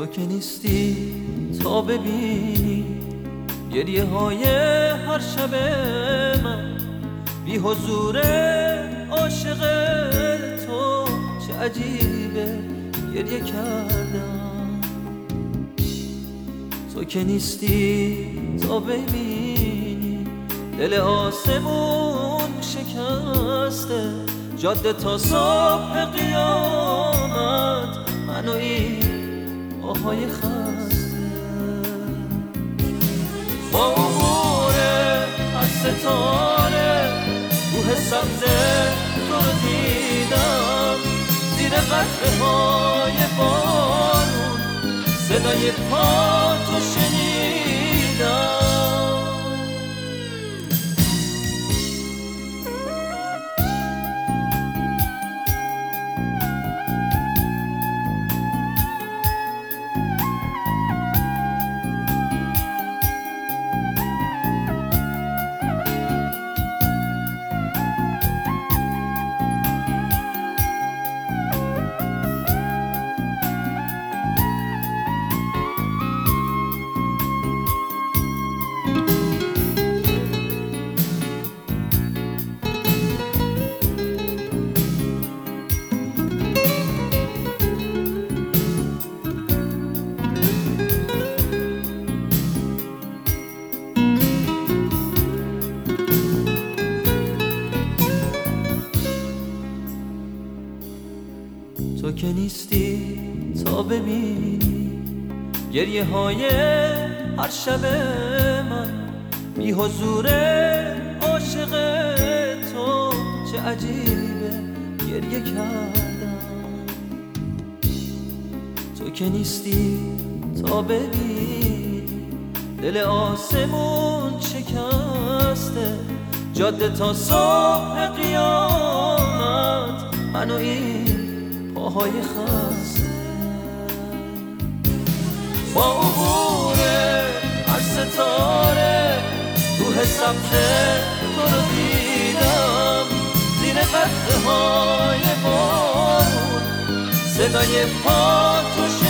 که نیستی تا ببینی گریه های هر شب من، بی حضور عاشق تو چه عجیبه گریه کردم. تو که نیستی تا ببینی دل آسمون شکسته، جاده تا صبح قیامت من و این پاهای خسته. با عبور از ستاره کوه سبز تو رو دیدم، زیر قطره های بارون صدای پا تو شنیدم. تو که نیستی تا ببینی گریه های هر شب من، بی حضور عاشق تو چه عجیبه گریه کردم. تو که نیستی تا ببینی دل آسمون شکسته، جاده تا صبح قیامت من و این پاهای خسته. با عبور از ستاره کوه سبز تو رو دیدم، زیر قطره های بارون صدای پا تو